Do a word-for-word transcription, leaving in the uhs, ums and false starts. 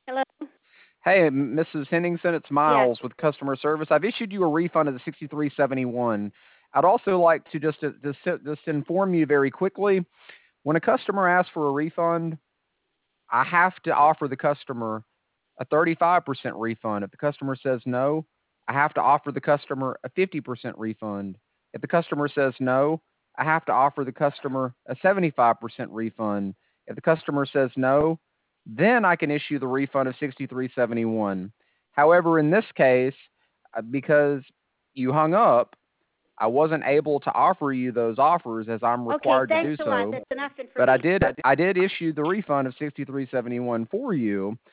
Hello? Hey, Missus Henningsen, it's Yes. Miles with customer service. I've issued you a refund of the sixty-three seventy-one. I'd also like to just to, just, just inform you very quickly. When a customer asks for a refund, I have to offer the customer a thirty-five percent refund. If the customer says no, I have to offer the customer a fifty percent refund. If the customer says no, I have to offer the customer a seventy-five percent refund. If the customer says no, then I can issue the refund of sixty-three seventy-one. However, in this case, uh, because you hung up, I wasn't able to offer you those offers as I'm Okay, required to thanks do a lot. so. That's enough But I information. did I did issue the refund of sixty-three seventy-one for you.